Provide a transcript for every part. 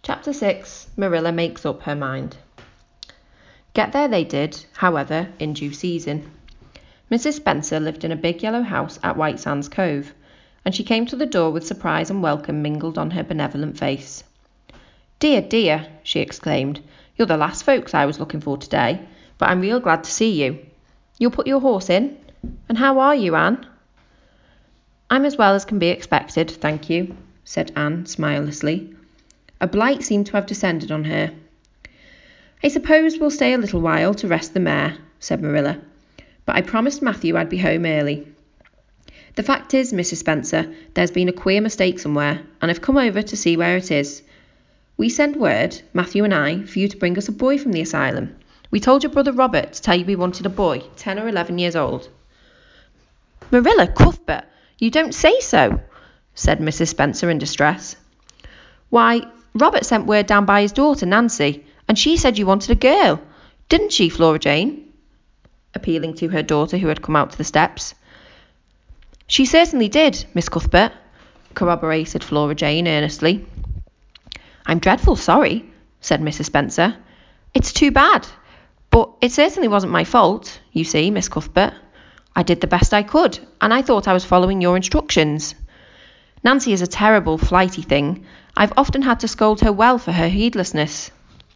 Chapter 6. Marilla makes up her mind. Get there they did, however, in due season. Mrs. Spencer lived in a big yellow house at White Sands Cove, and she came to the door with surprise and welcome mingled on her benevolent face. "Dear, dear," she exclaimed, "you're the last folks I was looking for today, but I'm real glad to see you. You'll put your horse in? And how are you, Anne?" "I'm as well as can be expected, thank you," said Anne smilelessly. A blight seemed to have descended on her. "I suppose we'll stay a little while to rest the mare," said Marilla, "but I promised Matthew I'd be home early. The fact is, Mrs. Spencer, there's been a queer mistake somewhere, and I've come over to see where it is. We sent word, Matthew and I, for you to bring us a boy from the asylum. We told your brother Robert to tell you we wanted a boy, 10 or 11 years old." "Marilla Cuthbert, you don't say so," said Mrs. Spencer in distress. "Why, Robert sent word down by his daughter Nancy, and she said you wanted a girl. Didn't she, Flora Jane?" appealing to her daughter who had come out to the steps. "She certainly did, Miss Cuthbert," corroborated Flora Jane earnestly. "I'm dreadful sorry," said Mrs. Spencer. "It's too bad. But it certainly wasn't my fault, you see, Miss Cuthbert. I did the best I could, and I thought I was following your instructions. Nancy is a terrible, flighty thing. I've often had to scold her well for her heedlessness."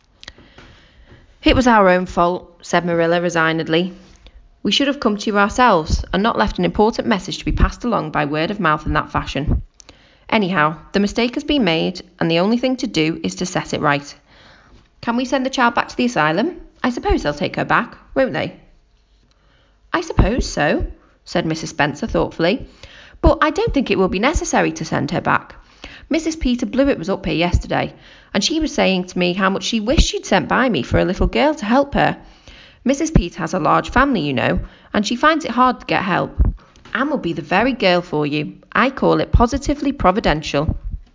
"It was our own fault," said Marilla resignedly. "We should have come to you ourselves and not left an important message to be passed along by word of mouth in that fashion. Anyhow, the mistake has been made, and the only thing to do is to set it right. Can we send the child back to the asylum? I suppose they'll take her back, won't they?" "I suppose so," said Mrs. Spencer thoughtfully. "But I don't think it will be necessary to send her back. Mrs. Peter Blewett was up here yesterday, and she was saying to me how much she wished she'd sent by me for a little girl to help her. Mrs. Peter has a large family, you know, and she finds it hard to get help. Anne will be the very girl for you. I call it positively providential."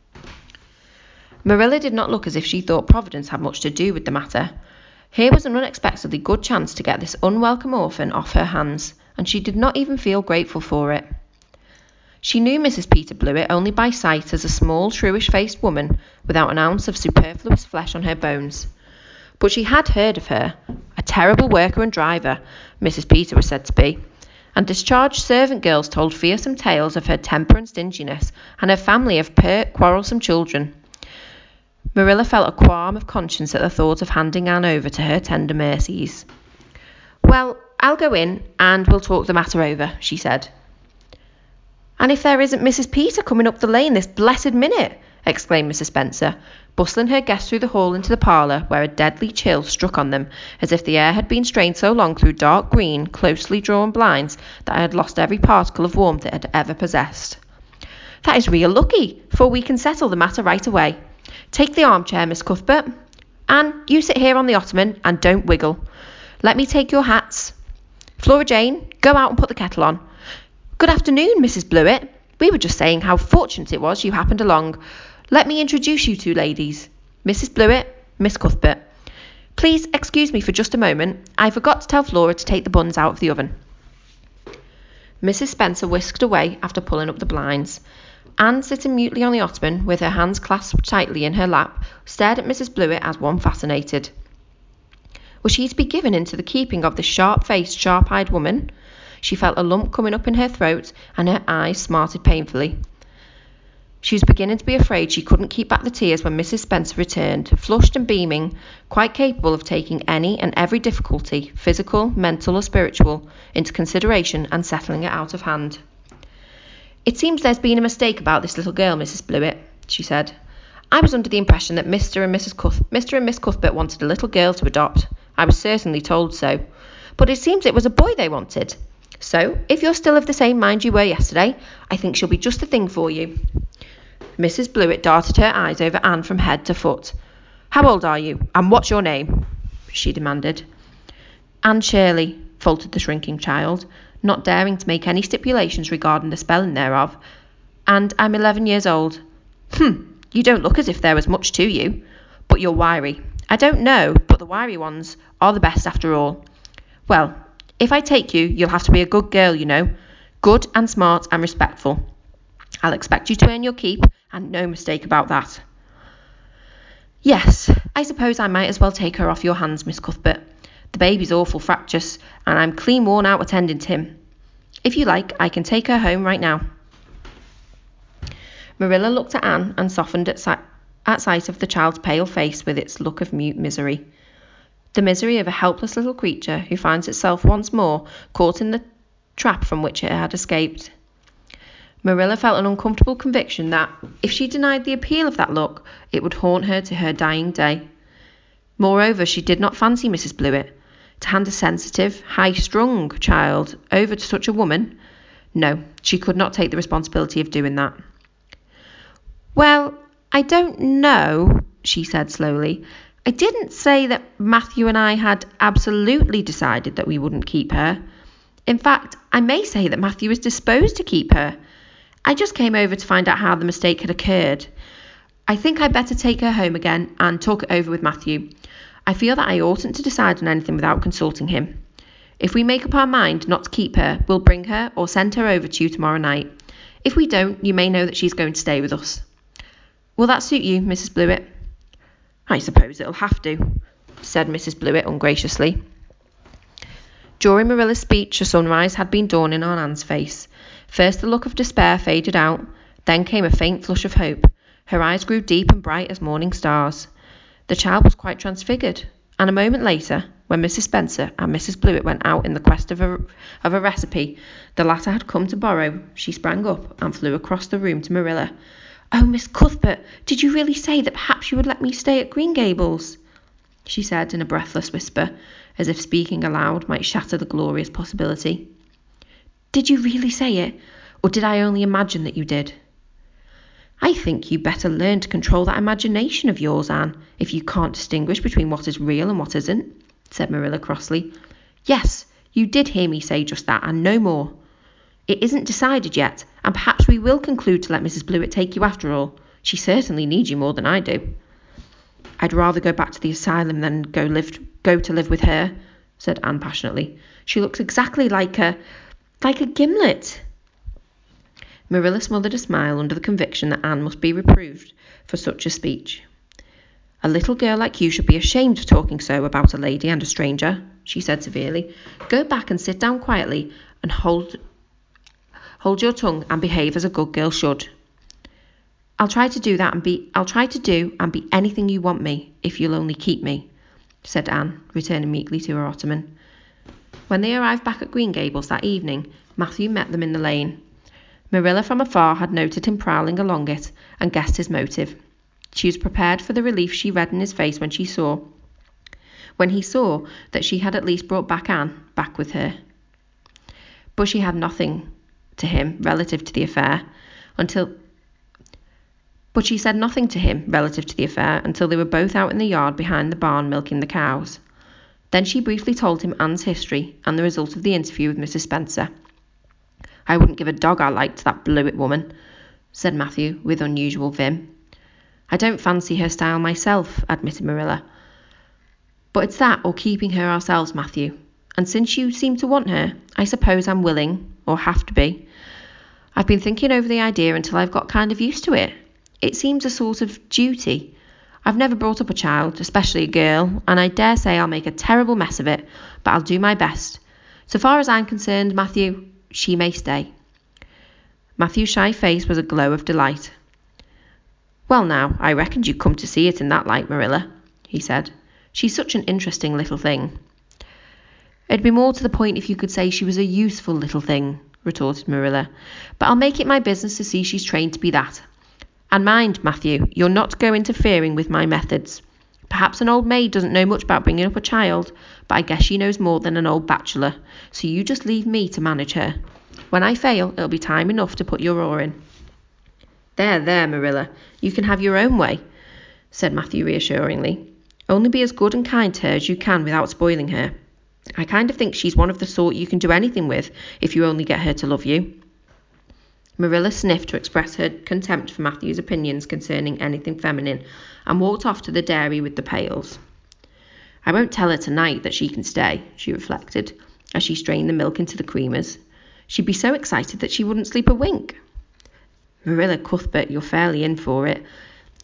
Marilla did not look as if she thought Providence had much to do with the matter. Here was an unexpectedly good chance to get this unwelcome orphan off her hands, and she did not even feel grateful for it. She knew Mrs. Peter Blewett only by sight as a small, shrewish-faced woman without an ounce of superfluous flesh on her bones. But she had heard of her. A terrible worker and driver, Mrs. Peter was said to be, and discharged servant girls told fearsome tales of her temper and stinginess, and her family of pert, quarrelsome children. Marilla felt a qualm of conscience at the thought of handing Anne over to her tender mercies. "Well, I'll go in, and we'll talk the matter over," she said. "And if there isn't Mrs. Peter coming up the lane this blessed minute!" exclaimed Mrs. Spencer, bustling her guests through the hall into the parlour, where a deadly chill struck on them, as if the air had been strained so long through dark green, closely drawn blinds that it had lost every particle of warmth it had ever possessed. "That is real lucky, for we can settle the matter right away. Take the armchair, Miss Cuthbert. Anne, you sit here on the ottoman, and don't wiggle. Let me take your hats. Flora Jane, go out and put the kettle on. Good afternoon, Mrs. Blewett. We were just saying how fortunate it was you happened along. Let me introduce you two ladies. Mrs. Blewett, Miss Cuthbert. Please excuse me for just a moment. I forgot to tell Flora to take the buns out of the oven." Mrs. Spencer whisked away after pulling up the blinds. Anne, sitting mutely on the ottoman, with her hands clasped tightly in her lap, stared at Mrs. Blewett as one fascinated. Was she to be given into the keeping of this sharp-faced, sharp-eyed woman? She felt a lump coming up in her throat, and her eyes smarted painfully. She was beginning to be afraid she couldn't keep back the tears when Mrs. Spencer returned, flushed and beaming, quite capable of taking any and every difficulty, physical, mental or spiritual, into consideration and settling it out of hand. "It seems there's been a mistake about this little girl, Mrs. Blewett," she said. "I was under the impression that Mr. and Miss Cuthbert wanted a little girl to adopt. I was certainly told so. But it seems it was a boy they wanted. So, if you're still of the same mind you were yesterday, I think she'll be just the thing for you." Mrs. Blewett darted her eyes over Anne from head to foot. "How old are you, and what's your name?" she demanded. "Anne Shirley," faltered the shrinking child, not daring to make any stipulations regarding the spelling thereof. "And I'm 11 years old." You don't look as if there was much to you. But you're wiry. I don't know, but the wiry ones are the best after all. Well, if I take you, you'll have to be a good girl, you know. Good and smart and respectful. I'll expect you to earn your keep, and no mistake about that." Yes, I suppose I might as well take her off your hands, Miss Cuthbert. The baby's awful fractious, and I'm clean worn out attending to him. If you like, I can take her home right now. Marilla looked at Anne and softened at sight of the child's pale face with its look of mute misery. The misery of a helpless little creature who finds itself once more caught in the trap from which it had escaped. Marilla felt an uncomfortable conviction that, if she denied the appeal of that look, it would haunt her to her dying day. Moreover, she did not fancy Mrs. Blewett. To hand a sensitive, high-strung child over to such a woman? No, she could not take the responsibility of doing that. Well, I don't know, she said slowly. I didn't say that Matthew and I had absolutely decided that we wouldn't keep her. In fact, I may say that Matthew is disposed to keep her. I just came over to find out how the mistake had occurred. I think I'd better take her home again and talk it over with Matthew. I feel that I oughtn't to decide on anything without consulting him. If we make up our mind not to keep her, we'll bring her or send her over to you tomorrow night. If we don't, you may know that she's going to stay with us. Will that suit you, Mrs. Blewett? I suppose it'll have to, said Mrs. Blewett ungraciously. During Marilla's speech, a sunrise had been dawning on Anne's face. First the look of despair faded out, then came a faint flush of hope. Her eyes grew deep and bright as morning stars. The child was quite transfigured, and a moment later, when Mrs. Spencer and Mrs. Blewett went out in the quest of a recipe the latter had come to borrow, she sprang up and flew across the room to Marilla. Oh, Miss Cuthbert, did you really say that perhaps you would let me stay at Green Gables? She said in a breathless whisper, as if speaking aloud might shatter the glorious possibility. Did you really say it, or did I only imagine that you did? I think you better learn to control that imagination of yours, Anne, if you can't distinguish between what is real and what isn't, said Marilla crossly. Yes, you did hear me say just that, and no more. It isn't decided yet, and perhaps we will conclude to let Mrs. Blewett take you after all. She certainly needs you more than I do. I'd rather go back to the asylum than go to live with her, said Anne passionately. She looks exactly like a gimlet. Marilla smothered a smile under the conviction that Anne must be reproved for such a speech. A little girl like you should be ashamed of talking so about a lady and a stranger, she said severely. Go back and sit down quietly and hold your tongue and behave as a good girl should. I'll try to do and be anything you want me, if you'll only keep me, said Anne, returning meekly to her ottoman. When they arrived back at Green Gables that evening, Matthew met them in the lane. Marilla from afar had noted him prowling along it and guessed his motive. She was prepared for the relief she read in his face when he saw that she had at least brought Anne back with her. But she had nothing to him relative to the affair until they were both out in the yard behind the barn milking the cows. Then she briefly told him Anne's history and the result of the interview with Mrs. Spencer. I wouldn't give a dog I liked that Blewett woman, said Matthew with unusual vim. I don't fancy her style myself, admitted Marilla. But it's that or keeping her ourselves, Matthew. And since you seem to want her, I suppose I'm willing, or have to be. I've been thinking over the idea until I've got kind of used to it. It seems a sort of duty. I've never brought up a child, especially a girl, and I dare say I'll make a terrible mess of it, but I'll do my best. So far as I'm concerned, Matthew, she may stay. Matthew's shy face was a glow of delight. Well now, I reckoned you'd come to see it in that light, Marilla, he said. She's such an interesting little thing. It'd be more to the point if you could say she was a useful little thing, retorted Marilla. But I'll make it my business to see she's trained to be that. And mind, Matthew, you're not to go interfering with my methods. Perhaps an old maid doesn't know much about bringing up a child, but I guess she knows more than an old bachelor, so you just leave me to manage her. When I fail, it'll be time enough to put your oar in. There, Marilla, you can have your own way, said Matthew reassuringly. Only be as good and kind to her as you can without spoiling her. I kind of think she's one of the sort you can do anything with if you only get her to love you. Marilla sniffed to express her contempt for Matthew's opinions concerning anything feminine and walked off to the dairy with the pails. I won't tell her tonight that she can stay, she reflected, as she strained the milk into the creamers. She'd be so excited that she wouldn't sleep a wink. Marilla Cuthbert, you're fairly in for it.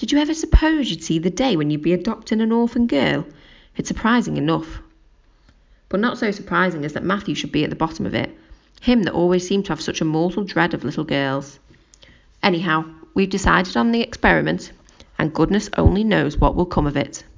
Did you ever suppose you'd see the day when you'd be adopting an orphan girl? It's surprising enough. But not so surprising as that Matthew should be at the bottom of it. Him that always seemed to have such a mortal dread of little girls. Anyhow, we've decided on the experiment, and goodness only knows what will come of it.